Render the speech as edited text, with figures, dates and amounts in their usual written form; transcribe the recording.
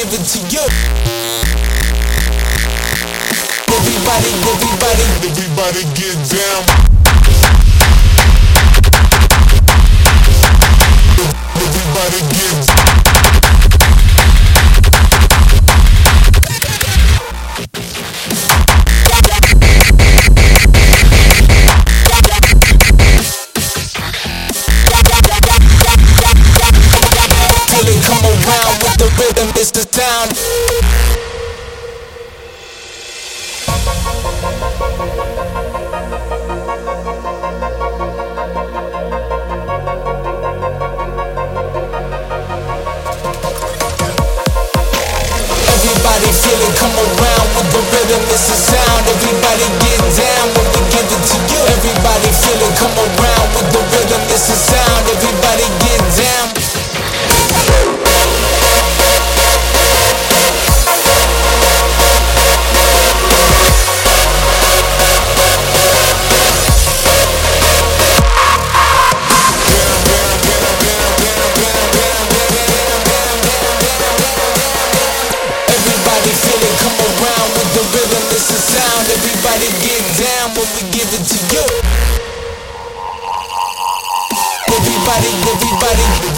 give it to you. Everybody get down. Everybody get down. Come around with the rhythm, it's the sound. Everybody feel it, come around with the rhythm, it's the sound. Everybody get down when we give it to you. Everybody feel it, come around with the rhythm, it's the sound. Everybody get down. Everybody get down when we give it to you. Everybody